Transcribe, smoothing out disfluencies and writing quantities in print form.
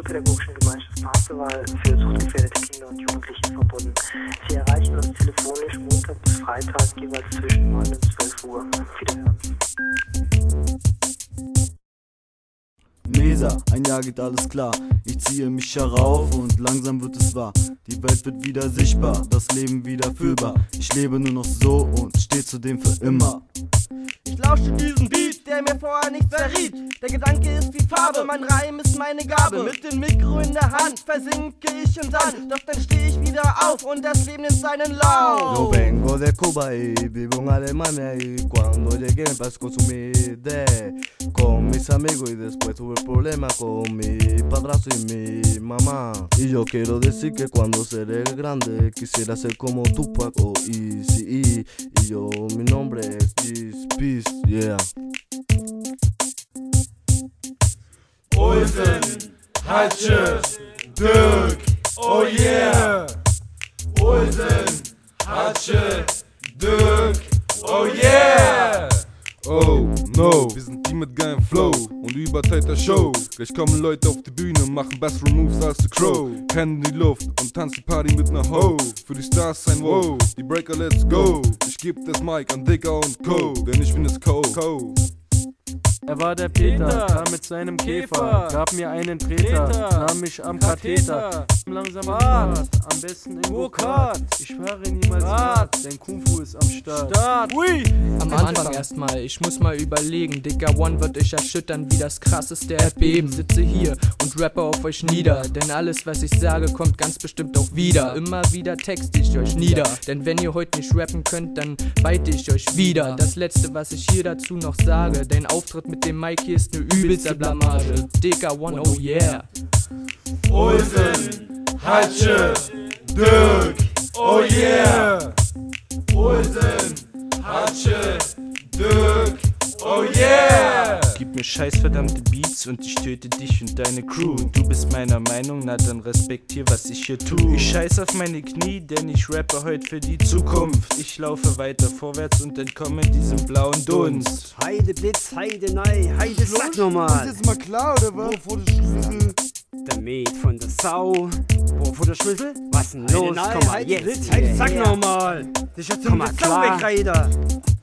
Sozialpädagogischen Gemeinschaft Parzival für suchtgefährdete Kinder und Jugendliche verbunden. Sie erreichen uns telefonisch Montag bis Freitag jeweils zwischen 9 und 12 Uhr. Wiederhören. Mesa, ein Jahr geht alles klar. Ich ziehe mich herauf und langsam wird es wahr. Die Welt wird wieder sichtbar, das Leben wieder fühlbar. Ich lebe nur noch so und stehe zudem für immer. Ich lausche diesen Beat, der mir vorher nichts verriet. Der Gedanke ist wie Farbe, mein Reim ist meine Gabe. Mit dem Mikro in der Hand versinke ich im Sand. Doch dann stehe ich wieder auf und das Leben nimmt seinen Lauf. Yo vengo de Cuba y vivo en Alemania y cuando llegué me empecé a consumir con mis amigos y después tuve problemas con mi padrastro y mi mamá. Y yo quiero decir que cuando seré grande quisiera ser como Tupac o Eazy-E. Y yo, mi nombre es Peace, yeah. Olsen, Hatsche, Dirk, oh yeah. Olsen, Hatsche, Dirk, oh yeah. Oh no, wir sind die mit geilem Flow und überteilter Show. Gleich kommen Leute auf die Bühne, machen bessere Moves als The Crow. Hände in die Luft und tanzen die Party mit ner Ho. Für die Stars sein Wow, die Breaker let's go. Ich geb das Mic an Digger und Co, denn ich bin es Co. Er war der Peter, kam mit seinem Käfer, gab mir einen Treter, nahm mich am Katheter. Langsam Fahrt, am besten in Go-Kart. Ich fahre niemals Rad, denn Kung Fu ist am Start. Ui. Am Anfang erstmal, ich muss mal überlegen. Digga One wird euch erschüttern wie das krasseste Erdbeben. Sitze hier und rappe auf euch nieder, denn alles was ich sage kommt ganz bestimmt auch wieder. Immer wieder texte ich euch nieder, denn wenn ihr heute nicht rappen könnt, dann beite ich euch wieder. Das letzte was ich hier dazu noch sage, dein Auftritt mit dem Mike hier ist ne übelste Blamage. Digga One, oh yeah. Olsen, Hatsche, Dirk, oh yeah. Olsen, Hatsche, Dirk, oh yeah. Gib mir scheiß verdammte Beats und ich töte dich und deine Crew. Du bist meiner Meinung, na dann respektier, was ich hier tu. Ich scheiß auf meine Knie, denn ich rappe heute für die Zukunft. Ich laufe weiter vorwärts und entkomme diesem blauen Dunst. Heide Blitz, Heide Nei, Heide sag nochmal. Ist jetzt mal klar, oder was? Wo der Schlüssel? Der Met von der Sau. Wo der Schlüssel? Was denn los? Nein, Komm mal Heide jetzt. Blitz, Heide Heide sag her. nochmal. Dich hat Komm mal Sau weg, klar. Reider.